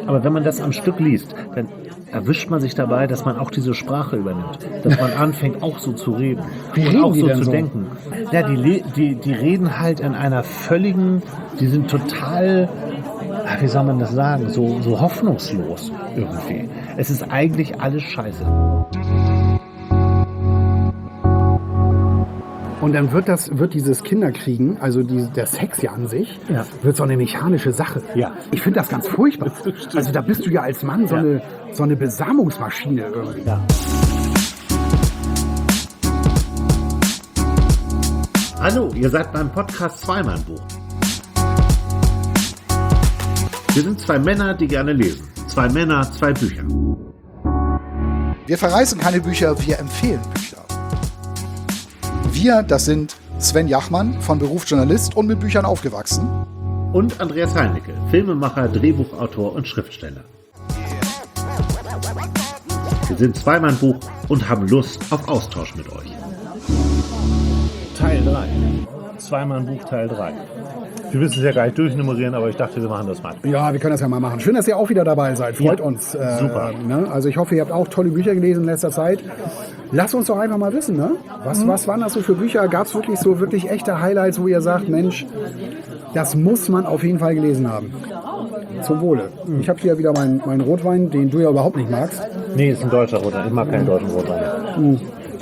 Aber wenn man das am Stück liest, dann erwischt man sich dabei, dass man auch diese Sprache übernimmt. Dass man anfängt, auch so zu reden. Wie und reden auch die so denn zu so? denken. Ja, die reden halt in einer völligen, die sind total, wie soll man das sagen, so hoffnungslos irgendwie. Es ist eigentlich alles scheiße. Und dann wird dieses Kinderkriegen, also der Sex ja an sich, wird so eine mechanische Sache. Ja. Ich finde das ganz furchtbar. Also da bist du ja als Mann so eine Besamungsmaschine irgendwie. Ja. Hallo, ihr seid beim Podcast Zweimann-Buch. Wir sind zwei Männer, die gerne lesen. Zwei Männer, zwei Bücher. Wir verreißen keine Bücher, wir empfehlen Bücher. Wir, das sind Sven Jachmann, von Beruf Journalist und mit Büchern aufgewachsen. Und Andreas Heinicke, Filmemacher, Drehbuchautor und Schriftsteller. Wir sind Zweimann-Buch und haben Lust auf Austausch mit euch. Teil 3. Zweimann-Buch Teil 3. Wir müssen es ja gar nicht durchnummerieren, aber ich dachte, wir machen das mal. Ja, wir können das ja mal machen. Schön, dass ihr auch wieder dabei seid. Freut uns. Super. Ne? Also ich hoffe, ihr habt auch tolle Bücher gelesen in letzter Zeit. Lasst uns doch einfach mal wissen, ne? Was waren das so für Bücher? Gab es wirklich echte Highlights, wo ihr sagt, Mensch, das muss man auf jeden Fall gelesen haben? Zum Wohle. Ich habe hier wieder meinen Rotwein, den du ja überhaupt nicht magst. Nee, ist ein deutscher Rotwein. Ich mag keinen deutschen Rotwein.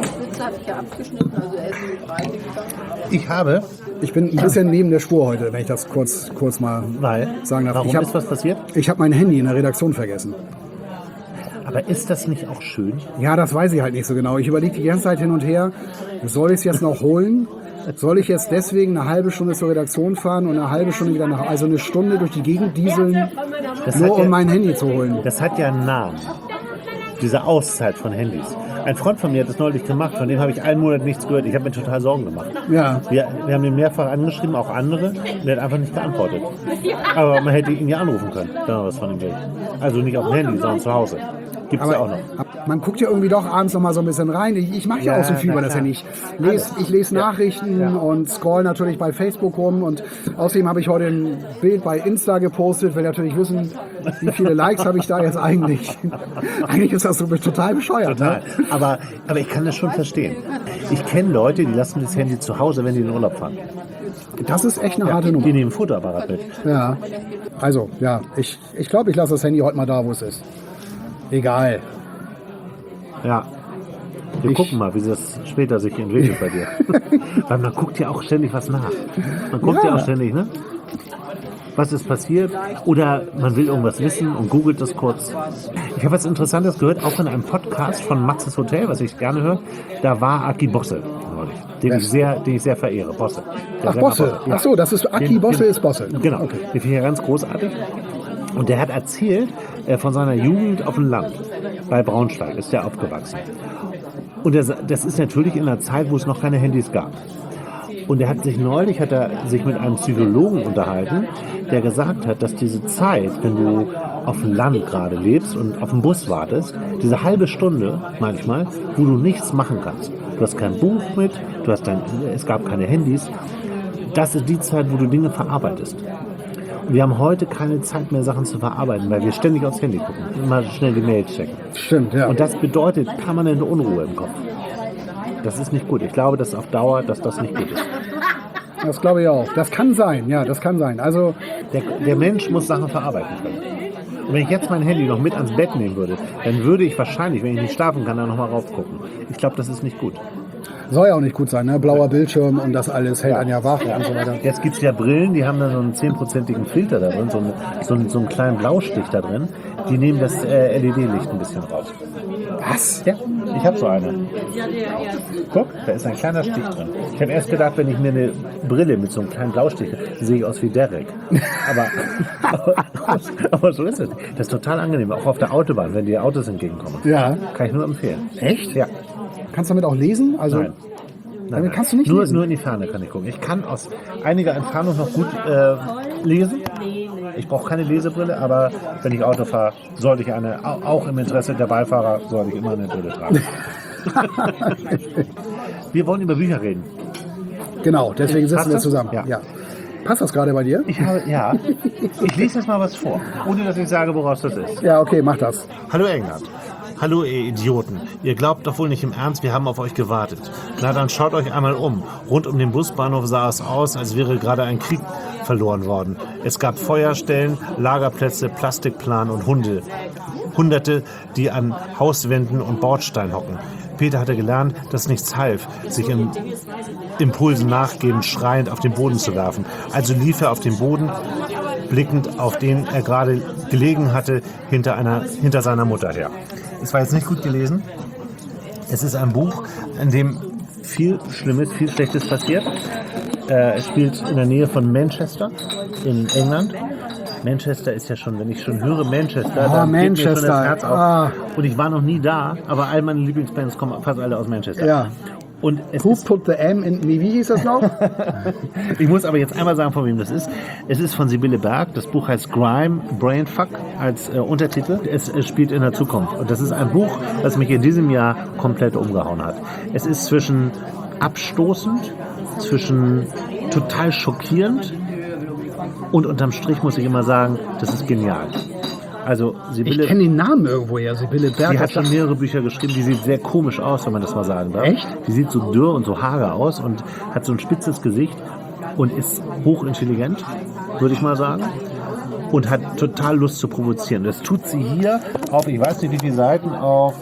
Ich bin ein bisschen neben der Spur heute, wenn ich das kurz mal sagen darf. Warum ist was passiert? Ich habe mein Handy in der Redaktion vergessen. Aber ist das nicht auch schön? Ja, das weiß ich halt nicht so genau. Ich überlege die ganze Zeit hin und her, soll ich es jetzt noch holen? Soll ich jetzt deswegen eine halbe Stunde zur Redaktion fahren und eine halbe Stunde wieder also eine Stunde durch die Gegend dieseln, um mein Handy zu holen? Das hat ja einen Namen. Diese Auszeit von Handys. Ein Freund von mir hat das neulich gemacht, von dem habe ich einen Monat nichts gehört. Ich habe mir total Sorgen gemacht. Ja. Wir haben ihn mehrfach angeschrieben, auch andere, und er hat einfach nicht geantwortet. Aber man hätte ihn ja anrufen können, wenn man was von ihm will. Also nicht auf dem Handy, sondern zu Hause. Gibt es ja auch noch. Man guckt ja irgendwie doch abends noch mal so ein bisschen rein. Ich mache ja auch so viel über das Handy. Ich lese Nachrichten und scroll natürlich bei Facebook rum. Und außerdem habe ich heute ein Bild bei Insta gepostet, will natürlich wissen, wie viele Likes habe ich da jetzt eigentlich. Eigentlich ist das so total bescheuert. Total. Ne? Aber ich kann das schon verstehen. Ich kenne Leute, die lassen das Handy zu Hause, wenn die in den Urlaub fahren. Das ist echt eine harte Nummer. Die nehmen ein Fotoapparat mit. Ja, also, ja, ich glaube, ich lasse das Handy heute mal da, wo es ist. Egal. Ja. Wir gucken mal, wie das später sich entwickelt bei dir. Weil man guckt ja auch ständig was nach. Man guckt ja auch ständig, ne? Was ist passiert? Oder man will irgendwas wissen und googelt das kurz. Ich habe was Interessantes gehört, auch in einem Podcast von Maxes Hotel, was ich gerne höre. Da war Aki Bosse neulich, den ich sehr verehre. Bosse. Ach, Bosse. Ja. Ach so, das ist Aki Bosse ist Bosse. Genau. Okay. Den finde ich ja ganz großartig. Und der hat erzählt von seiner Jugend auf dem Land. Bei Braunschweig ist der aufgewachsen. Und das ist natürlich in einer Zeit, wo es noch keine Handys gab. Und er hat sich neulich mit einem Psychologen unterhalten, der gesagt hat, dass diese Zeit, wenn du auf dem Land gerade lebst und auf den Bus wartest, diese halbe Stunde manchmal, wo du nichts machen kannst. Du hast kein Buch mit, es gab keine Handys. Das ist die Zeit, wo du Dinge verarbeitest. Wir haben heute keine Zeit mehr, Sachen zu verarbeiten, weil wir ständig aufs Handy gucken, immer schnell die Mails checken. Stimmt, ja. Und das bedeutet permanente Unruhe im Kopf. Das ist nicht gut. Ich glaube, dass auf Dauer, dass das nicht gut ist. Das glaube ich auch. Das kann sein, ja, das kann sein. Also der Mensch muss Sachen verarbeiten können. Und wenn ich jetzt mein Handy noch mit ans Bett nehmen würde, dann würde ich wahrscheinlich, wenn ich nicht schlafen kann, da nochmal raufgucken. Ich glaube, das ist nicht gut. Soll ja auch nicht gut sein, ne? Blauer Bildschirm und das alles hält einen ja wach und so weiter. Jetzt gibt es ja Brillen, die haben dann so einen 10%igen Filter da drin, so einen kleinen Blaustich da drin. Die nehmen das LED-Licht ein bisschen raus. Was? Ja, ich habe so eine. Guck, da ist ein kleiner Stich drin. Ich habe erst gedacht, wenn ich mir eine Brille mit so einem kleinen Blaustich, sehe ich aus wie Derek. Aber so ist es. Das ist total angenehm, auch auf der Autobahn, wenn die Autos entgegenkommen. Ja. Kann ich nur empfehlen. Echt? Ja. Kannst du damit auch lesen? Also, Nein. Damit kannst du nicht lesen? Nur in die Ferne kann ich gucken. Ich kann aus einiger Entfernung noch gut lesen. Ich brauche keine Lesebrille, aber wenn ich Auto fahre, sollte ich auch im Interesse der Beifahrer, sollte ich immer eine Brille tragen. Wir wollen über Bücher reden. Genau, deswegen sitzen wir das? zusammen. Ja. Passt das gerade bei dir? Ich lese jetzt mal was vor, ohne dass ich sage, woraus das ist. Ja, okay, mach das. Hallo England. Hallo ihr Idioten. Ihr glaubt doch wohl nicht im Ernst, wir haben auf euch gewartet. Na dann schaut euch einmal um. Rund um den Busbahnhof sah es aus, als wäre gerade ein Krieg verloren worden. Es gab Feuerstellen, Lagerplätze, Plastikplan und Hunde. Hunderte, die an Hauswänden und Bordsteinen hocken. Peter hatte gelernt, dass nichts half, sich im Impulsen nachgebend, schreiend auf den Boden zu werfen. Also lief er auf den Boden, blickend auf den er gerade gelegen hatte, hinter seiner Mutter her. Es war jetzt nicht gut gelesen. Es ist ein Buch, in dem viel Schlimmes, viel Schlechtes passiert. Es spielt in der Nähe von Manchester in England. Manchester ist ja schon, wenn ich schon höre Manchester, dann geht mir schon das Herz auf. Und ich war noch nie da, aber all meine Lieblingsbands kommen fast alle aus Manchester. Ja. Und es Who put the M in me? Wie hieß das noch? Ich muss aber jetzt einmal sagen, von wem das ist. Es ist von Sibylle Berg. Das Buch heißt Grime, Brainfuck als Untertitel. Es spielt in der Zukunft. Und das ist ein Buch, das mich in diesem Jahr komplett umgehauen hat. Es ist zwischen abstoßend, zwischen total schockierend und unterm Strich muss ich immer sagen, das ist genial. Also Sibylle, Ich kenne den Namen irgendwoher, Sibylle Berg. die hat schon mehrere Bücher geschrieben, die sieht sehr komisch aus, wenn man das mal sagen darf. Echt? Die sieht so dürr und so hager aus und hat so ein spitzes Gesicht und ist hochintelligent, würde ich mal sagen. Und hat total Lust zu provozieren. Das tut sie hier auf, ich weiß nicht wie viele Seiten, auf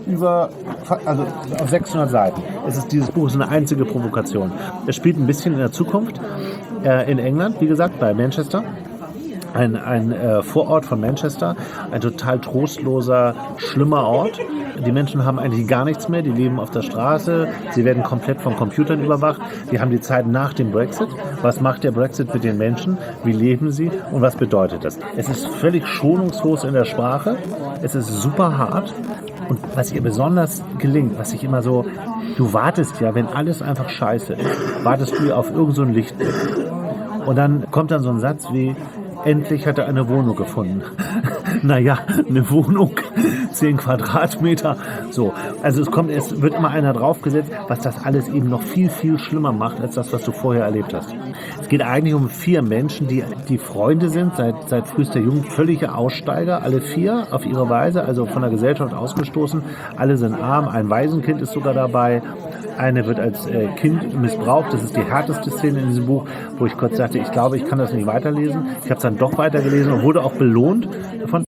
600 Seiten. Dieses Buch ist eine einzige Provokation. Es spielt ein bisschen in der Zukunft, in England, wie gesagt, bei Manchester. Ein Vorort von Manchester, ein total trostloser, schlimmer Ort. Die Menschen haben eigentlich gar nichts mehr, die leben auf der Straße, sie werden komplett von Computern überwacht. Die haben die Zeit nach dem Brexit. Was macht der Brexit mit den Menschen? Wie leben sie und was bedeutet das? Es ist völlig schonungslos in der Sprache, es ist super hart und was ihr besonders gelingt, was ich immer so, du wartest ja, wenn alles einfach scheiße ist, wartest du auf irgend so ein Lichtblick. Und dann kommt dann so ein Satz wie, endlich hat er eine Wohnung gefunden. Naja, eine Wohnung, 10 Quadratmeter. So, also es wird immer einer draufgesetzt, was das alles eben noch viel, viel schlimmer macht, als das, was du vorher erlebt hast. Es geht eigentlich um 4 Menschen, die Freunde sind, seit frühester Jugend, völlige Aussteiger, alle 4 auf ihre Weise, also von der Gesellschaft ausgestoßen. Alle sind arm, ein Waisenkind ist sogar dabei. Eine wird als Kind missbraucht. Das ist die härteste Szene in diesem Buch, wo ich kurz sagte, ich glaube, ich kann das nicht weiterlesen. Ich habe es dann doch weitergelesen und wurde auch belohnt davon.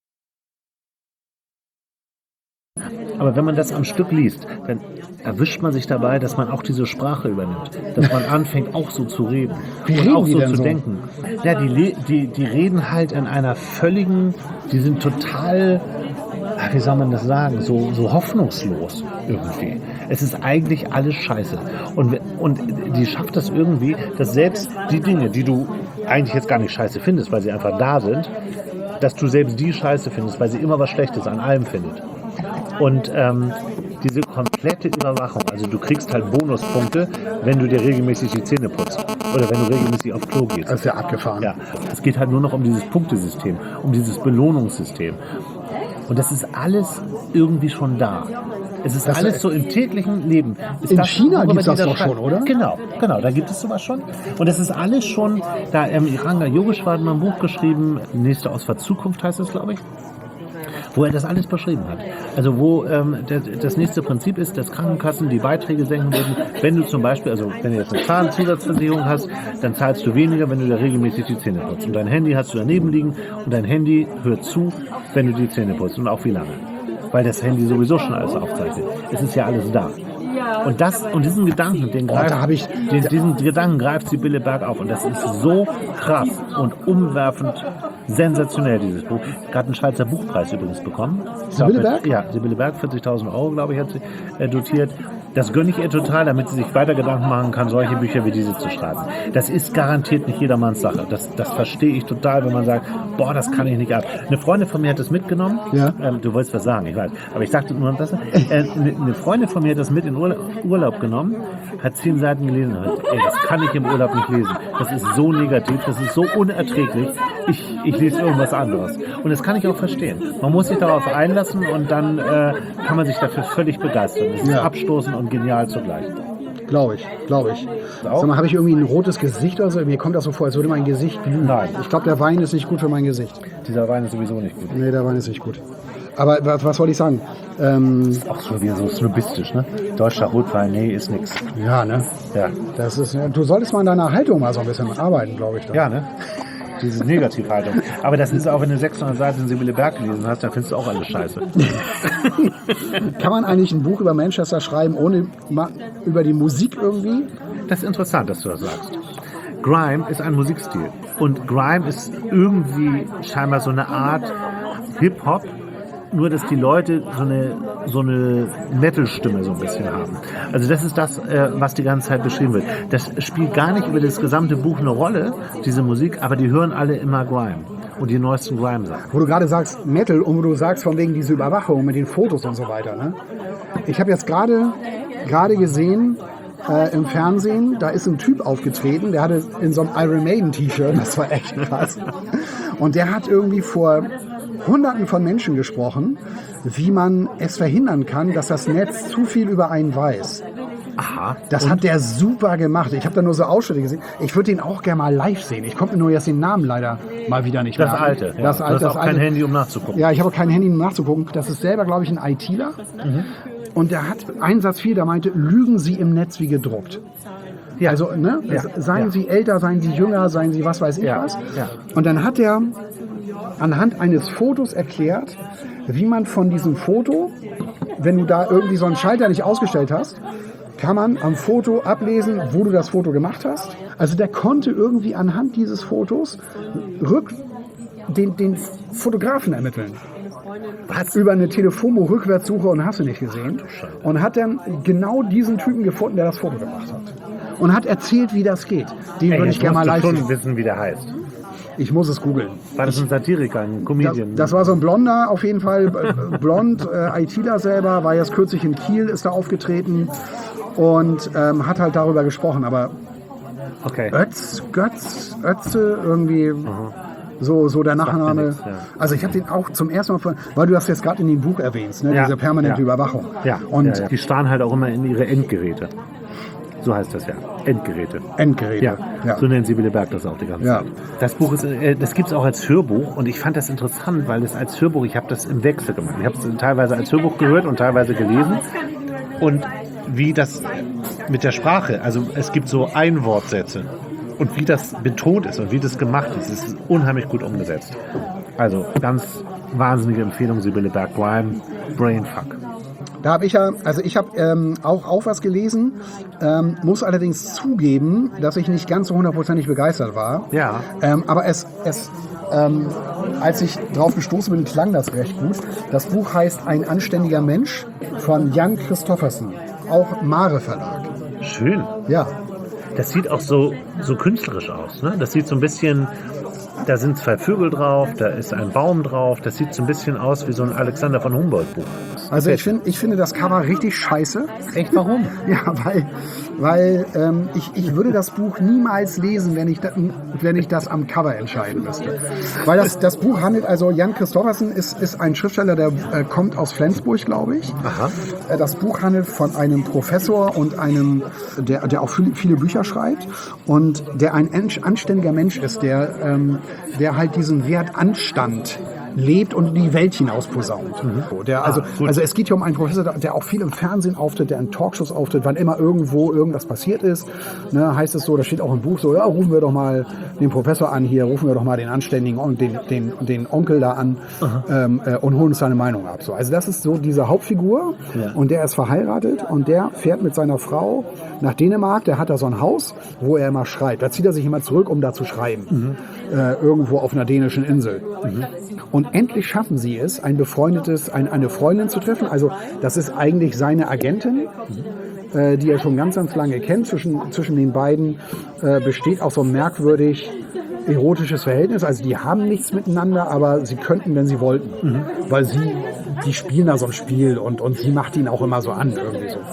Aber wenn man das am Stück liest, dann erwischt man sich dabei, dass man auch diese Sprache übernimmt. Dass man anfängt, auch so zu reden. Wie und reden auch die so denn zu so? denken. Ja, die reden halt in einer völligen, die sind total, wie soll man das sagen, so hoffnungslos irgendwie. Es ist eigentlich alles scheiße. Und die schafft das irgendwie, dass selbst die Dinge, die du eigentlich jetzt gar nicht scheiße findest, weil sie einfach da sind, dass du selbst die scheiße findest, weil sie immer was Schlechtes an allem findet. Und diese komplette Überwachung, also du kriegst halt Bonuspunkte, wenn du dir regelmäßig die Zähne putzt oder wenn du regelmäßig auf Klo gehst. Das ist ja abgefahren. Ja, es geht halt nur noch um dieses Punktesystem, um dieses Belohnungssystem. Und das ist alles irgendwie schon da. Es ist alles so im täglichen Leben. In China gibt es das doch schon, oder? Genau, da gibt es sowas schon. Und es ist alles schon, da Ranga Yogeshwar hat mal ein Buch geschrieben, Nächste Ausfahrt Zukunft heißt es, glaube ich, wo er das alles beschrieben hat. Also wo das nächste Prinzip ist, dass Krankenkassen die Beiträge senken würden. Wenn du zum Beispiel, also wenn du jetzt eine Zahnzusatzversicherung hast, dann zahlst du weniger, wenn du da regelmäßig die Zähne putzt. Und dein Handy hast du daneben liegen und dein Handy hört zu, wenn du die Zähne putzt. Und auch wie lange. Weil das Handy sowieso schon alles aufzeichnet. Es ist ja alles da. Und diesen Gedanken, diesen Gedanken greift Sibylle Berg auf. Und das ist so krass und umwerfend, sensationell, dieses Buch. Gerade einen Schweizer Buchpreis übrigens bekommen. Sibylle Berg? Ja, Sibylle Berg, 40.000 €, glaube ich, hat sie dotiert. Das gönne ich ihr total, damit sie sich weiter Gedanken machen kann, solche Bücher wie diese zu schreiben. Das ist garantiert nicht jedermanns Sache. Das verstehe ich total, wenn man sagt, boah, das kann ich nicht ab. Eine Freundin von mir hat das mitgenommen. Ja. Du wolltest was sagen, ich weiß. Aber ich sagte nur das. Eine Freundin von mir hat das mit in Urlaub genommen, hat 10 Seiten gelesen. Ey, das kann ich im Urlaub nicht lesen. Das ist so negativ, das ist so unerträglich. Ich lese irgendwas anderes. Und das kann ich auch verstehen. Man muss sich darauf einlassen und dann kann man sich dafür völlig begeistern. Das ist abstoßend und genial zugleich. Glaube ich. Auch? Sag mal, habe ich irgendwie ein rotes Gesicht oder so? Mir kommt das so vor, als würde mein Gesicht glühen. Nein. Ich glaube, der Wein ist nicht gut für mein Gesicht. Dieser Wein ist sowieso nicht gut. Nee, der Wein ist nicht gut. Aber was wollte ich sagen? Auch schon wieder so snobistisch, ne? Deutscher Rotwein, nee, ist nix. Ja, ne? Ja. Das ist, du solltest mal an deiner Haltung mal so ein bisschen arbeiten, glaube ich. Da. Ja, ne? Diese Negativhaltung. Aber das ist auch, wenn du 600 Seiten Sibylle Berg gelesen hast, dann findest du auch alles scheiße. Kann man eigentlich ein Buch über Manchester schreiben, ohne über die Musik irgendwie? Das ist interessant, dass du das sagst. Grime ist ein Musikstil. Und Grime ist irgendwie scheinbar so eine Art Hip-Hop, nur dass die Leute so eine Metal-Stimme so ein bisschen haben. Also das ist das, was die ganze Zeit beschrieben wird. Das spielt gar nicht über das gesamte Buch eine Rolle, diese Musik, aber die hören alle immer Grime und die neuesten Grime-Sachen. Wo du gerade sagst Metal und wo du sagst von wegen diese Überwachung mit den Fotos und so weiter. Ne? Ich habe jetzt gerade gesehen, im Fernsehen, da ist ein Typ aufgetreten, der hatte in so einem Iron Maiden T-Shirt, das war echt krass. Und der hat irgendwie vor Hunderten von Menschen gesprochen, wie man es verhindern kann, dass das Netz zu viel über einen weiß. Aha. Das hat der super gemacht. Ich habe da nur so Ausschnitte gesehen. Ich würde den auch gerne mal live sehen. Ich konnte mir nur jetzt den Namen leider mal wieder nicht merken. Das alte. Ja. Das Du alte. hast auch kein Handy, um nachzugucken. Ja, ich habe kein Handy, um nachzugucken. Das ist selber, glaube ich, ein ITler. Und der hat einen Satz viel, der meinte, lügen Sie im Netz wie gedruckt. Ja. Also, ne? Ja. Seien Sie älter, seien Sie jünger, seien Sie was weiß ich was. Ja. Und dann hat er anhand eines Fotos erklärt, wie man von diesem Foto, wenn du da irgendwie so einen Schalter nicht ausgestellt hast, kann man am Foto ablesen, wo du das Foto gemacht hast. Also der konnte irgendwie anhand dieses Fotos den Fotografen ermitteln. Was? Über eine Telefonbuch-Rückwärtssuche und hast du nicht gesehen. Und hat dann genau diesen Typen gefunden, der das Foto gemacht hat. Und hat erzählt, wie das geht. Den würde ich gerne mal live schon sehen. wissen, wie der heißt. Ich muss es googeln. War das ein Satiriker, ein Comedian? Das war so ein Blonder auf jeden Fall, blond, ITler selber, war jetzt kürzlich in Kiel, ist da aufgetreten und hat halt darüber gesprochen, aber okay. Ötze, irgendwie so der Nachname. nichts, ja. Also ich habe den auch zum ersten Mal, weil du das jetzt gerade in dem Buch erwähnst, ne, Ja, diese permanente ja. Überwachung. Ja, Und die starren halt auch immer in ihre Endgeräte. So heißt das ja. Endgeräte. Endgeräte. Ja. So nennt Sibylle Berg das auch die ganze Ja. Zeit. Das Buch ist, das gibt es auch als Hörbuch und ich fand das interessant, weil es als Hörbuch, ich habe das im Wechsel gemacht. Ich habe es teilweise als Hörbuch gehört und teilweise gelesen. Und wie das mit der Sprache, also es gibt so Einwortsätze und wie das betont ist und wie das gemacht ist, ist unheimlich gut umgesetzt. Also ganz wahnsinnige Empfehlung, Sibylle Berg, Grime, Brainfuck. Da habe ich auch was gelesen, muss allerdings zugeben, dass ich nicht ganz so hundertprozentig begeistert war. Ja. Aber als ich drauf gestoßen bin, klang das recht gut. Das Buch heißt Ein anständiger Mensch von Jan Christoffersen, auch Mare Verlag. Schön. Ja. Das sieht auch so künstlerisch aus, ne? Das sieht so ein bisschen, da sind 2 Vögel drauf, da ist ein Baum drauf, das sieht so ein bisschen aus wie so ein Alexander von Humboldt Buch. Also ich finde das Cover richtig scheiße. Echt, warum? Ja, weil ich würde das Buch niemals lesen, wenn ich das am Cover entscheiden müsste. Weil das Buch handelt, also Jan Christoffersen ist ein Schriftsteller, der kommt aus Flensburg, glaube ich. Aha. Das Buch handelt von einem Professor und einem, der auch viele Bücher schreibt und der ein anständiger Mensch ist, der halt diesen Wert Anstand lebt und in die Welt hinaus posaunt. Also es geht hier um einen Professor, der auch viel im Fernsehen auftritt, der in Talkshows auftritt, wann immer irgendwo irgendwas passiert ist. Ne, heißt es so, da steht auch im Buch so, ja, rufen wir doch mal den Professor an hier, rufen wir doch mal den Anständigen und den Onkel da an und holen uns seine Meinung ab. So, also das ist so diese Hauptfigur und der ist verheiratet und der fährt mit seiner Frau nach Dänemark, der hat da so ein Haus, wo er immer schreibt. Da zieht er sich immer zurück, um da zu schreiben. Irgendwo auf einer dänischen Insel. Und endlich schaffen sie es, eine Freundin zu treffen. Also das ist eigentlich seine Agentin, die er schon ganz, ganz lange kennt. Zwischen den beiden besteht auch so ein merkwürdig erotisches Verhältnis. Also die haben nichts miteinander, aber sie könnten, wenn sie wollten. Weil die spielen da so ein Spiel und sie macht ihn auch immer so an irgendwie so.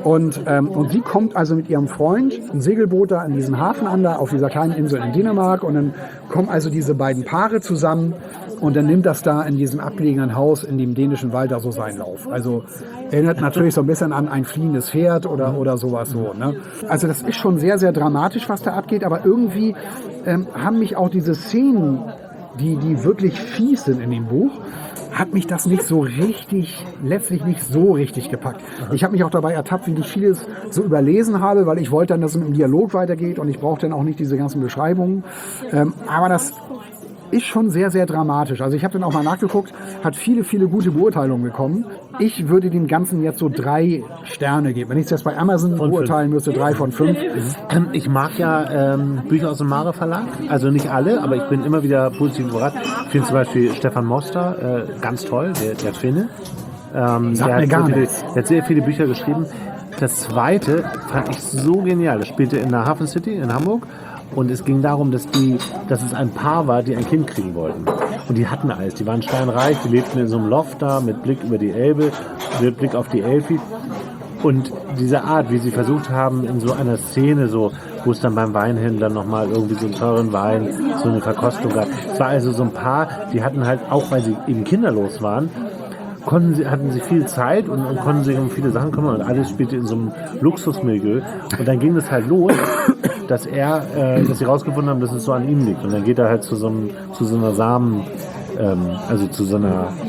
Und sie kommt also mit ihrem Freund, ein Segelboot da in diesem Hafen an, da auf dieser kleinen Insel in Dänemark. Und dann kommen also diese beiden Paare zusammen und dann nimmt das da in diesem abgelegenen Haus in dem dänischen Wald da so seinen Lauf. Also erinnert natürlich so ein bisschen an ein fliehendes Pferd oder sowas so. Ne? Also das ist schon sehr, sehr dramatisch, was da abgeht. Aber irgendwie haben mich auch diese Szenen, die wirklich fies sind in dem Buch, hat mich das nicht so richtig, letztlich nicht so richtig gepackt. Ich habe mich auch dabei ertappt, wie ich vieles so überlesen habe, weil ich wollte dann, dass es im Dialog weitergeht und ich brauche dann auch nicht diese ganzen Beschreibungen. Aber das ist schon sehr, sehr dramatisch. Also ich habe dann auch mal nachgeguckt, hat viele, viele gute Beurteilungen bekommen. Ich würde dem Ganzen jetzt so 3 Sterne geben. Wenn ich es jetzt bei Amazon beurteilen müsste, 3 von 5. Ich mag ja Bücher aus dem Mare Verlag, also nicht alle, aber ich bin immer wieder positiv überrascht. Ich finde zum Beispiel Stefan Moster ganz toll, der Finne. Sagt mir gar nichts. Der hat sehr viele Bücher geschrieben. Das zweite fand ich so genial. Das spielte in der Hafen City in Hamburg. Und es ging darum, dass es ein Paar war, die ein Kind kriegen wollten. Und die hatten alles. Die waren steinreich, die lebten in so einem Loft da mit Blick über die Elbe, mit Blick auf die Elfi. Und diese Art, wie sie versucht haben, in so einer Szene, so, wo es dann beim Weinhändler nochmal irgendwie so einen teuren Wein, so eine Verkostung gab. Es war also so ein Paar, die hatten halt, auch weil sie eben kinderlos waren, hatten sie viel Zeit und konnten sich um viele Sachen kümmern und alles spielte in so einem Luxusmilieu. Und dann ging es halt los, dass sie rausgefunden haben, dass es so an ihm liegt. Und dann geht er halt zu so einer Samen, also zu so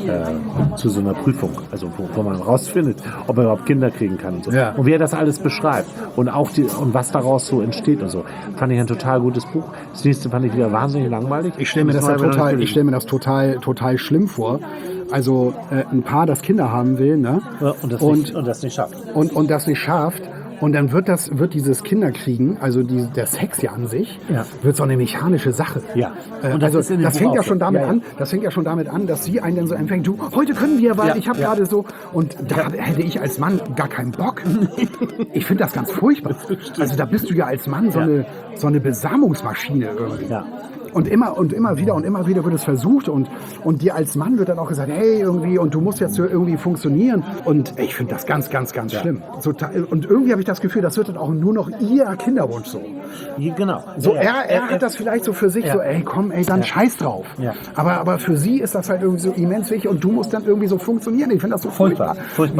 einer Prüfung, also wo man rausfindet, ob er überhaupt Kinder kriegen kann und so. Ja. Und wie er das alles beschreibt und auch und was daraus so entsteht und so. Fand ich ein total gutes Buch. Das nächste fand ich wieder wahnsinnig langweilig. Ich stelle mir das total schlimm vor. Also ein Paar, das Kinder haben will, ne? Ja, und das nicht schafft. Und das nicht schafft. Und dann wird dieses Kinderkriegen, also der Sex ja an sich, wird so eine mechanische Sache. Ja. Und das fängt ja schon damit an, dass sie einen dann so empfängt, du, heute können wir, weil ich habe gerade so, und da hätte ich als Mann gar keinen Bock. Ich finde das ganz furchtbar. Also da bist du ja als Mann so eine Besamungsmaschine irgendwie. Ja. Und immer wieder wird es versucht und dir als Mann wird dann auch gesagt, hey, irgendwie, und du musst jetzt irgendwie funktionieren. Und ich finde das ganz, ganz, ganz schlimm. Und irgendwie habe ich das Gefühl, das wird dann auch nur noch ihr Kinderwunsch so. Genau. So, er hat das vielleicht so für sich so, ey, komm, ey, dann scheiß drauf. Ja. Aber für sie ist das halt irgendwie so immens wichtig und du musst dann irgendwie so funktionieren. Ich finde das so furchtbar.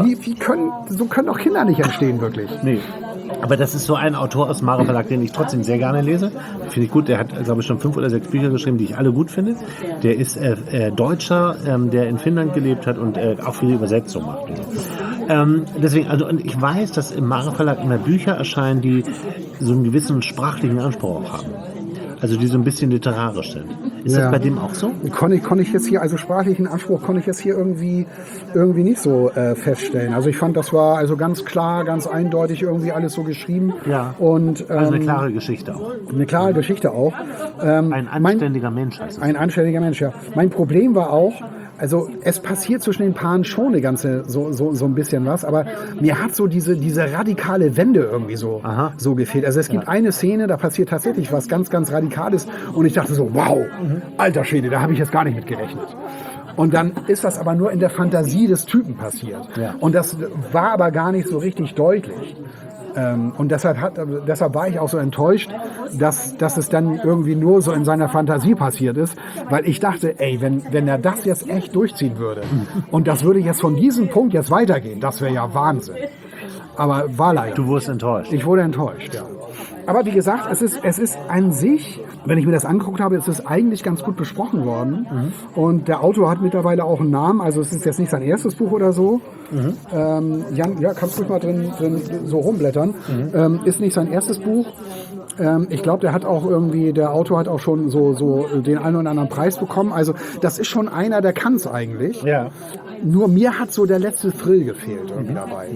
So können doch Kinder nicht entstehen, wirklich. Nee. Aber das ist so ein Autor aus dem Mare Verlag, den ich trotzdem sehr gerne lese. Finde ich gut. Der hat, glaube ich, schon 5 oder 6 Bücher geschrieben, die ich alle gut finde. Der ist Deutscher, der in Finnland gelebt hat und auch viele Übersetzungen macht. Deswegen, also, und ich weiß, dass im Mare Verlag immer Bücher erscheinen, die so einen gewissen sprachlichen Anspruch auch haben. Also die so ein bisschen literarisch sind. Ist das bei dem auch so? Konnte ich jetzt hier, also sprachlichen Anspruch konnte ich jetzt hier irgendwie nicht so feststellen. Also ich fand, das war also ganz klar, ganz eindeutig irgendwie alles so geschrieben. Ja. Und, also eine klare Geschichte auch. Eine klare Geschichte auch. Ein anständiger Mensch heißt es. Ein anständiger Mensch, ja. Mein Problem war auch, also es passiert zwischen den Paaren schon eine ganze so ein bisschen was, aber mir hat so diese radikale Wende irgendwie so gefehlt. Also es gibt eine Szene, da passiert tatsächlich was ganz, ganz Radikales und ich dachte so, wow, alter Schwede, da habe ich jetzt gar nicht mit gerechnet. Und dann ist das aber nur in der Fantasie des Typen passiert. Ja. Und das war aber gar nicht so richtig deutlich. Und deshalb war ich auch so enttäuscht, dass es dann irgendwie nur so in seiner Fantasie passiert ist, weil ich dachte, ey, wenn er das jetzt echt durchziehen würde und das würde jetzt von diesem Punkt jetzt weitergehen, das wäre ja Wahnsinn. Aber war leider. Du wurdest enttäuscht. Ich wurde enttäuscht, ja. Aber wie gesagt, es ist an sich, wenn ich mir das angeguckt habe, ist es eigentlich ganz gut besprochen worden. Und der Autor hat mittlerweile auch einen Namen, also es ist jetzt nicht sein erstes Buch oder so. Jan, ja, kannst du ruhig mal drin so rumblättern. Ist nicht sein erstes Buch. Ich glaube, der Autor hat auch schon so den einen oder anderen Preis bekommen. Also das ist schon einer, der kann es eigentlich. Ja. Nur mir hat so der letzte Thrill gefehlt irgendwie dabei.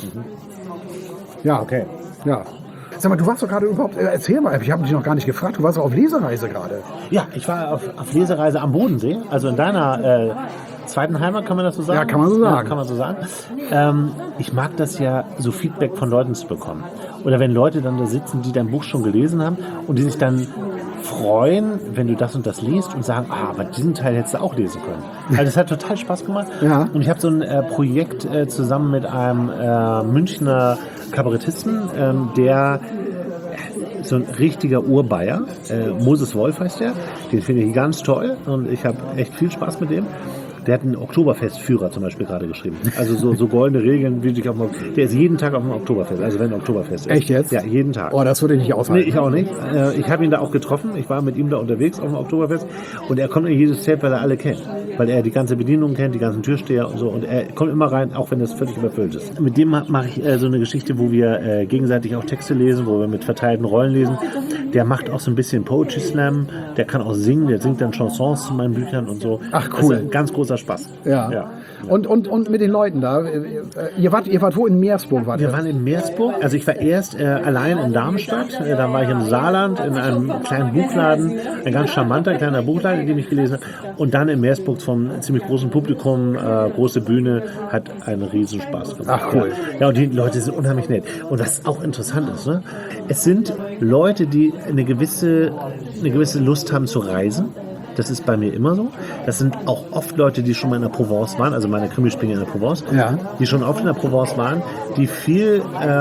Ja, okay. Ja. Sag mal, du warst doch gerade überhaupt, erzähl mal, ich habe dich noch gar nicht gefragt, du warst doch auf Lesereise gerade. Ja, ich war auf Lesereise am Bodensee, also in deiner zweiten Heimat, kann man das so sagen? Ja, kann man so sagen. Ja, kann man so sagen. Ich mag das ja, so Feedback von Leuten zu bekommen. Oder wenn Leute dann da sitzen, die dein Buch schon gelesen haben und die sich dann freuen, wenn du das und das liest und sagen, aber diesen Teil hättest du auch lesen können. Also das hat total Spaß gemacht. Ja. Und ich habe so ein Projekt zusammen mit einem Münchner Kabarettisten, der so ein richtiger Urbayer, Moses Wolf heißt der, den finde ich ganz toll und ich habe echt viel Spaß mit dem. Der hat einen Oktoberfestführer zum Beispiel gerade geschrieben. Also so goldene Regeln, wie sich auf dem der ist jeden Tag auf dem Oktoberfest, also wenn Oktoberfest ist. Echt jetzt? Ja, jeden Tag. Oh, das würde ich nicht aushalten. Nee, ich auch nicht. Ich habe ihn da auch getroffen. Ich war mit ihm da unterwegs auf dem Oktoberfest und er kommt in jedes Zelt, weil er alle kennt. Weil er die ganze Bedienung kennt, die ganzen Türsteher und so. Und er kommt immer rein, auch wenn das völlig überfüllt ist. Mit dem mache ich so eine Geschichte, wo wir gegenseitig auch Texte lesen, wo wir mit verteilten Rollen lesen. Der macht auch so ein bisschen Poetry Slam. Der kann auch singen. Der singt dann Chansons zu meinen Büchern und so. Ach, cool. Das ist ein ganz großer Spaß. Ja. Und mit den Leuten da. Ihr wart wo in Meersburg? Wir waren in Meersburg. Also ich war erst allein in Darmstadt. Dann war ich im Saarland in einem kleinen Buchladen. Ein ganz charmanter kleiner Buchladen, in dem ich gelesen habe. Und dann in Meersburg vom ziemlich großen Publikum, große Bühne, hat einen Riesenspaß gemacht. Ach, cool. Ja, und die Leute sind unheimlich nett. Und was auch interessant ist, ne? Es sind Leute, die eine gewisse Lust haben zu reisen. Das ist bei mir immer so. Das sind auch oft Leute, die schon mal in der Provence waren, also meine Krimis spielen in der Provence, die schon oft in der Provence waren, die viel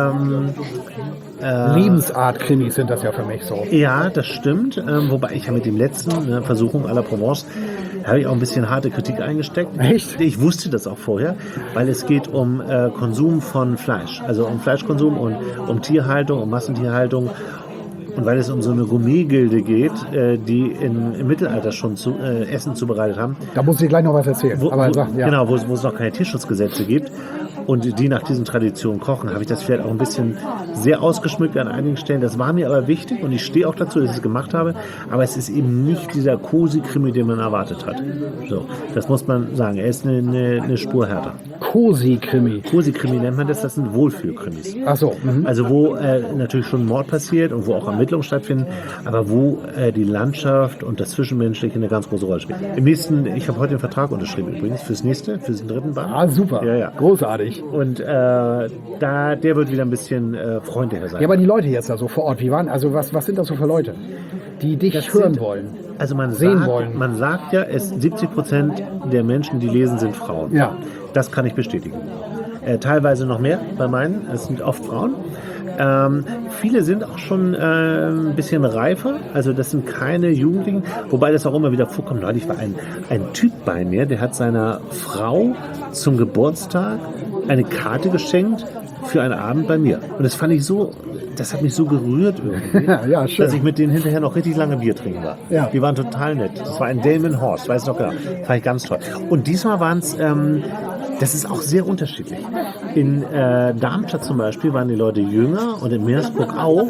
Lebensart-Krimis sind das ja für mich so. Ja, das stimmt. Wobei ich ja mit dem letzten Versuchung à la Provence habe ich auch ein bisschen harte Kritik eingesteckt. Echt? Ich wusste das auch vorher, weil es geht um Konsum von Fleisch, also um Fleischkonsum und um Tierhaltung, um Massentierhaltung. Und weil es um so eine Gourmet-Gilde geht, die im Mittelalter schon Essen zubereitet haben. Da muss ich gleich noch was erzählen. Genau, wo es noch keine Tierschutzgesetze gibt und die nach diesen Traditionen kochen, habe ich das vielleicht auch ein bisschen sehr ausgeschmückt an einigen Stellen. Das war mir aber wichtig und ich stehe auch dazu, dass ich es gemacht habe. Aber es ist eben nicht dieser Cosi-Krimi, den man erwartet hat. So, das muss man sagen. Er ist eine Spur härter. Cosi-Krimi? Cosi-Krimi nennt man das. Das sind Wohlfühlkrimis. Ach so. Mhm. Also wo natürlich schon Mord passiert und wo auch Ermittlungen stattfinden, aber wo die Landschaft und das Zwischenmenschliche eine ganz große Rolle spielt. Ich habe heute den Vertrag unterschrieben übrigens für den dritten Band. Ah, super. Ja. Großartig. Und der wird wieder ein bisschen freundlicher sein. Ja, aber die Leute jetzt da so vor Ort, was sind das so für Leute, die dich hören wollen? Also man sagt ja, 70% der Menschen, die lesen, sind Frauen. Ja. Das kann ich bestätigen. Teilweise noch mehr bei meinen, es sind oft Frauen. Viele sind auch schon ein bisschen reifer, also das sind keine Jugendlichen, wobei das auch immer wieder vorkommt. Neulich war ein Typ bei mir, der hat seiner Frau zum Geburtstag eine Karte geschenkt für einen Abend bei mir. Und das fand ich das hat mich so gerührt irgendwie, ja, schön. dass ich mit denen hinterher noch richtig lange Bier trinken war. Ja. Die waren total nett. Das war ein Damon Horst, weiß ich noch genau. Das fand ich ganz toll. Und diesmal waren es, das ist auch sehr unterschiedlich. In Darmstadt zum Beispiel waren die Leute jünger und in Meersburg auch.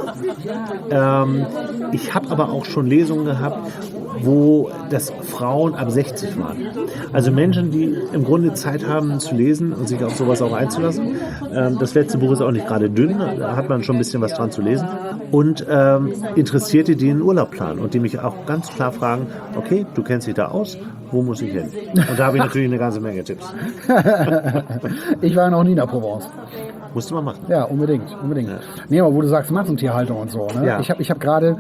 Ich habe aber auch schon Lesungen gehabt, wo das Frauen ab 60 waren. Also Menschen, die im Grunde Zeit haben zu lesen und sich auf sowas auch einzulassen. Das letzte Buch ist auch nicht gerade dünn, da hat man schon ein bisschen was dran zu lesen. Und Interessierte, die einen Urlaub planen und die mich auch ganz klar fragen, okay, du kennst dich da aus, wo muss ich hin? Und da habe ich natürlich eine ganze Menge Tipps. Ich war noch nie in der Provence. Musst du mal machen. Ja, unbedingt. Ja. Nee, aber wo du sagst Massentierhaltung und so. Ne? Ja. Ich war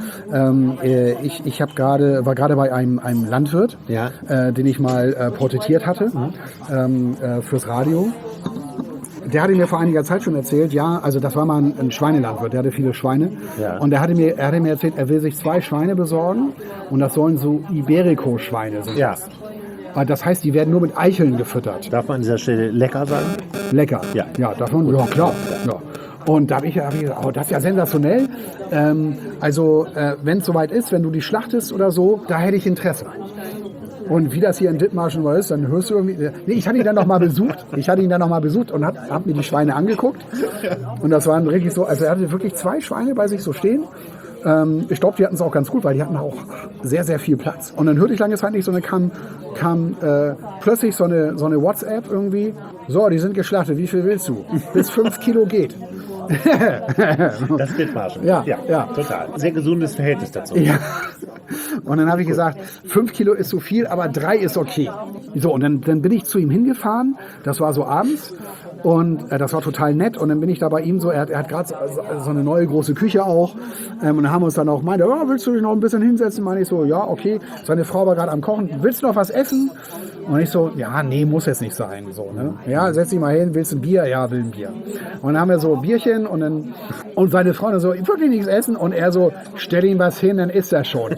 gerade bei einem Landwirt, den ich mal porträtiert hatte fürs Radio. Der hatte mir vor einiger Zeit schon erzählt, also das war mal ein Schweinelandwirt, der hatte viele Schweine. Ja. Und er hatte mir erzählt, er will sich 2 Schweine besorgen und das sollen so Iberico-Schweine sein. Ja. Das heißt, die werden nur mit Eicheln gefüttert. Darf man an dieser Stelle lecker sagen? Lecker. Ja, darf man? Ja, klar. Ja. Und da habe ich gesagt, das ist ja sensationell. Wenn es soweit ist, wenn du die schlachtest oder so, da hätte ich Interesse. Und wie das hier in Dithmarschen ist, dann hörst du irgendwie... Nee, ich hatte ihn dann noch mal besucht. Und hab mir die Schweine angeguckt. Und das waren wirklich so... Also er hatte wirklich 2 Schweine bei sich so stehen. Ich glaube, die hatten es auch ganz gut, weil die hatten auch sehr, sehr viel Platz. Und dann hörte ich lange Zeit nicht, kam plötzlich so eine WhatsApp irgendwie. So, die sind geschlachtet, wie viel willst du? Bis 5 Kilo geht. Das ist Dithmarschen. Ja, total. Sehr gesundes Verhältnis dazu. Ja. Und dann habe ich gesagt, 5 Kilo ist so viel, aber 3 ist okay. So, und dann bin ich zu ihm hingefahren. Das war so abends. Und das war total nett. Und dann bin ich da bei ihm so, er hat gerade so eine neue große Küche auch. Und dann haben wir uns dann auch willst du dich noch ein bisschen hinsetzen? Meine ich so, ja, okay. Seine Frau war gerade am Kochen. Willst du noch was essen? Und ich so, ja, nee, muss jetzt nicht sein. So, ne? Ja, setz dich mal hin, willst du ein Bier? Ja, will ein Bier. Und dann haben wir so Bierchen und seine Freundin so, ich wirklich nichts essen. Und er so, stell ihm was hin, dann isst er schon.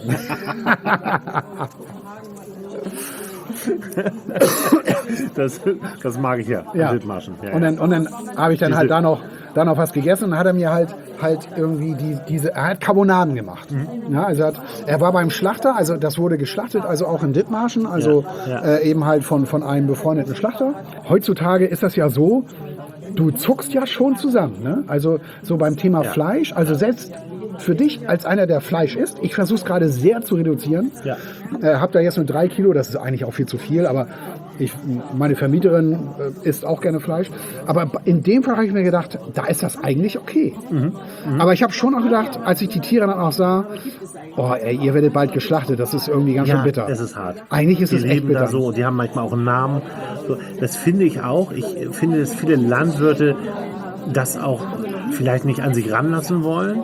Das mag ich ja. Ja. Dithmarschen. Ja, und dann habe ich dann halt da noch was gegessen und dann hat er mir halt irgendwie er hat Carbonaden gemacht. Ja, also er war beim Schlachter, also das wurde geschlachtet, also auch in Dithmarschen, also eben halt von einem befreundeten Schlachter. Heutzutage ist das ja so, du zuckst ja schon zusammen, ne? Also so beim Thema Fleisch, also selbst für dich als einer, der Fleisch isst, ich versuche es gerade sehr zu reduzieren. Ja. Habe da jetzt nur 3 Kilo, das ist eigentlich auch viel zu viel, aber meine Vermieterin isst auch gerne Fleisch. Aber in dem Fall habe ich mir gedacht, da ist das eigentlich okay. Aber ich habe schon auch gedacht, als ich die Tiere dann auch sah, oh ey, ihr werdet bald geschlachtet, das ist irgendwie ganz schön bitter. Es ist hart. Eigentlich ist es echt bitter. Da so, die haben manchmal auch einen Namen. So, das finde ich auch. Ich finde, dass viele Landwirte das auch vielleicht nicht an sich ranlassen wollen.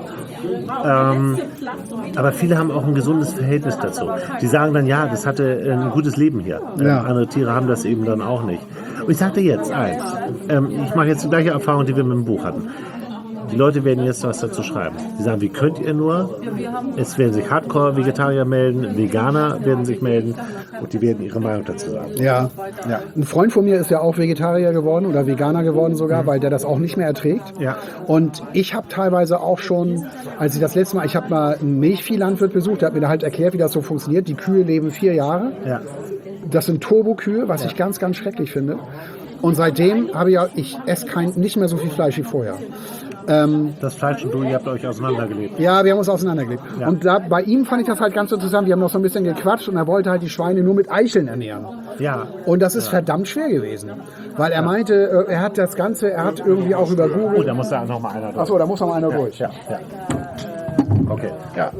Aber viele haben auch ein gesundes Verhältnis dazu. Die sagen dann, ja, das hatte ein gutes Leben hier. Andere Tiere haben das eben dann auch nicht. Und ich sage dir jetzt eins. Ich mache jetzt die gleiche Erfahrung, die wir mit dem Buch hatten. Die Leute werden jetzt was dazu schreiben. Die sagen, wie könnt ihr nur? Es werden sich Hardcore-Vegetarier melden, Veganer werden sich melden und die werden ihre Meinung dazu sagen. Ja. Ein Freund von mir ist ja auch Vegetarier geworden oder Veganer geworden sogar, weil der das auch nicht mehr erträgt. Ja. Und ich habe teilweise auch schon, als ich das letzte Mal, ich habe mal einen Milchviehlandwirt besucht, der hat mir da halt erklärt, wie das so funktioniert. Die Kühe leben 4 Jahre. Ja. Das sind Turbokühe, was ich ganz, ganz schrecklich finde. Und seitdem ich esse nicht mehr so viel Fleisch wie vorher. Das Fleisch und du, ihr habt euch auseinandergelebt. Ja, wir haben uns auseinandergelebt. Ja. Und bei ihm fand ich das halt ganz interessant. Wir haben noch so ein bisschen gequatscht und er wollte halt die Schweine nur mit Eicheln ernähren. Ja. Und das ist verdammt schwer gewesen. Weil er meinte, er hat irgendwie auch über Google... Oh, da muss da noch mal einer durch. Achso, da muss noch mal einer durch. Ja. Okay. Ja.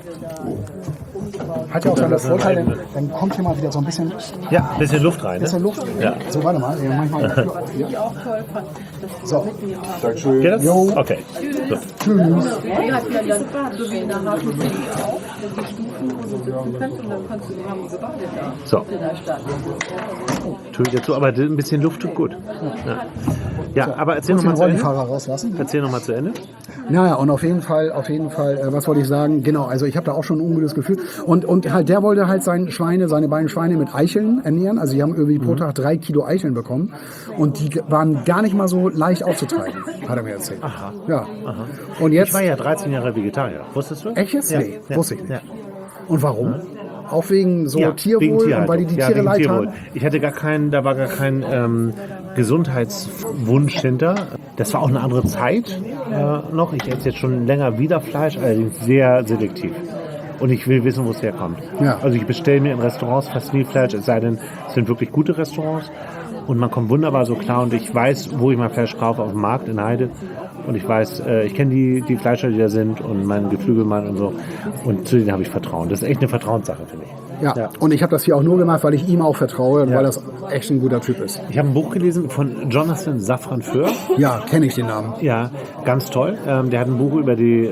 Hat ja auch dann das Vorteil, dann kommt hier mal wieder so ein bisschen... Ja, ein bisschen Luft rein. Bisschen Luft? Ja. So, warte mal. Manchmal die Tür auf hier. So. Dankeschön. Geht das? Jo. Okay. So. Tschüss. So. Tue ich dazu, aber ein bisschen Luft tut gut. Ja, aber erzähl nochmal zu Ende. Erzähl nochmal zu Ende. Naja, und auf jeden Fall, was wollte ich sagen? Genau, also ich habe da auch schon ein ungutes Gefühl. Und halt, der wollte halt seine beiden Schweine mit Eicheln ernähren. Also die haben irgendwie pro Tag 3 Kilo Eicheln bekommen. Und die waren gar nicht mal so leicht aufzutreiben, hat er mir erzählt. Aha. Ja. Aha. Und jetzt, ich war ja 13 Jahre Vegetarier. Wusstest du? Echt jetzt? Ja. Nee, wusste ich nicht. Ja. Und warum? Ja. Auch wegen so Tierwohl wegen und weil die Tiere leid haben? Ich hatte da war gar kein Gesundheitswunsch hinter. Das war auch eine andere Zeit noch. Ich esse jetzt schon länger wieder Fleisch, allerdings sehr selektiv. Und ich will wissen, wo es herkommt. Ja. Also ich bestelle mir in Restaurants fast nie Fleisch, es sei denn, es sind wirklich gute Restaurants. Und man kommt wunderbar so klar und ich weiß, wo ich mein Fleisch kaufe, auf dem Markt in Heide. Und ich weiß, ich kenne die Fleischer, die da sind und meinen Geflügelmann und so. Und zu denen habe ich Vertrauen. Das ist echt eine Vertrauenssache, finde ich. Ja, und ich habe das hier auch nur gemacht, weil ich ihm auch vertraue und weil das echt ein guter Typ ist. Ich habe ein Buch gelesen von Jonathan Safran Foer. Ja, kenne ich den Namen. Ja, ganz toll. Der hat ein Buch über die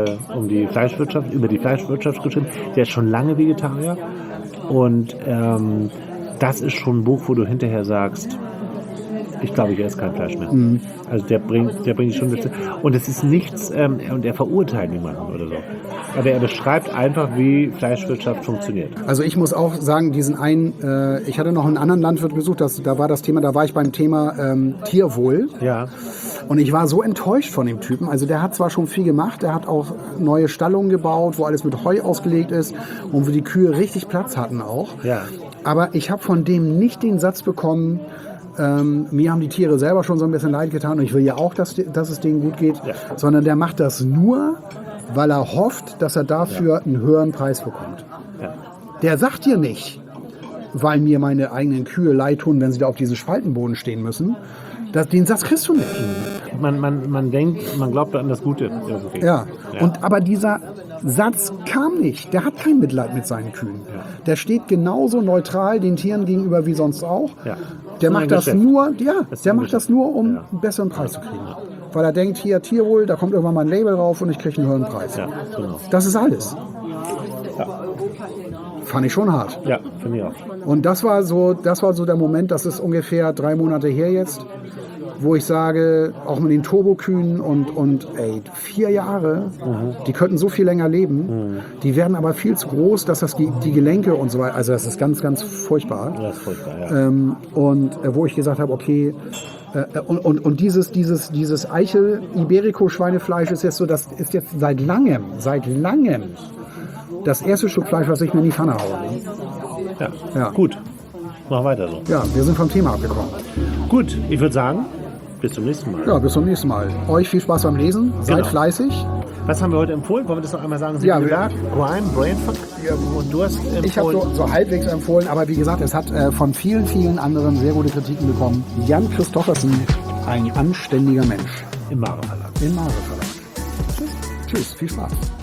Fleischwirtschaft geschrieben. Der ist schon lange Vegetarier. Und das ist schon ein Buch, wo du hinterher sagst, ich glaube, ich esse kein Fleisch mehr. Mhm. Also der bringt schon Witze. Und es ist nichts, und er verurteilt niemanden oder so. Aber er beschreibt einfach, wie Fleischwirtschaft funktioniert. Also ich muss auch sagen, ich hatte noch einen anderen Landwirt besucht, da war ich beim Thema Tierwohl. Ja. Und ich war so enttäuscht von dem Typen. Also der hat zwar schon viel gemacht, der hat auch neue Stallungen gebaut, wo alles mit Heu ausgelegt ist und wo die Kühe richtig Platz hatten auch. Ja. Aber ich habe von dem nicht den Satz bekommen, mir haben die Tiere selber schon so ein bisschen leid getan und ich will ja auch, dass es denen gut geht, sondern der macht das nur, weil er hofft, dass er dafür einen höheren Preis bekommt. Ja. Der sagt dir nicht, weil mir meine eigenen Kühe leid tun, wenn sie da auf diesem Spaltenboden stehen müssen. Den Satz kriegst du nicht. Man denkt, man glaubt an das Gute. Ja. Aber dieser Satz kam nicht. Der hat kein Mitleid mit seinen Kühen. Ja. Der steht genauso neutral den Tieren gegenüber wie sonst auch. Ja. Der macht das nur, um einen besseren Preis zu kriegen. Ja. Weil er denkt, hier Tierwohl, da kommt irgendwann mal ein Label drauf und ich kriege einen höheren Preis. Ja, genau. Das ist alles. Ja. Fand ich schon hart. Ja, finde ich auch. Und das war so der Moment, das ist ungefähr 3 Monate her jetzt, wo ich sage, auch mit den Turbokühen und 4 Jahre, die könnten so viel länger leben, die werden aber viel zu groß, dass das die Gelenke und so weiter, also das ist ganz, ganz furchtbar. Das ist furchtbar, ja. Wo ich gesagt habe, okay, und dieses Eichel-Iberico-Schweinefleisch ist jetzt so, das ist jetzt seit langem das erste Stück Fleisch, was ich mir in die Pfanne haue. Ja. Gut. Mach weiter so. Ja, wir sind vom Thema abgekommen. Gut, ich würde sagen, bis zum nächsten Mal. Ja, bis zum nächsten Mal. Euch viel Spaß beim Lesen. Seid Genau. fleißig. Was haben wir heute empfohlen? Wollen wir das noch einmal sagen? Ja, Grime, Brainfuck. Und du hast empfohlen. Ich habe so halbwegs empfohlen, aber wie gesagt, es hat von vielen, vielen anderen sehr gute Kritiken bekommen. Jan Christoffersen, ein anständiger Mensch. Im Mare Verlag. Im Mare Verlag. Tschüss, viel Spaß.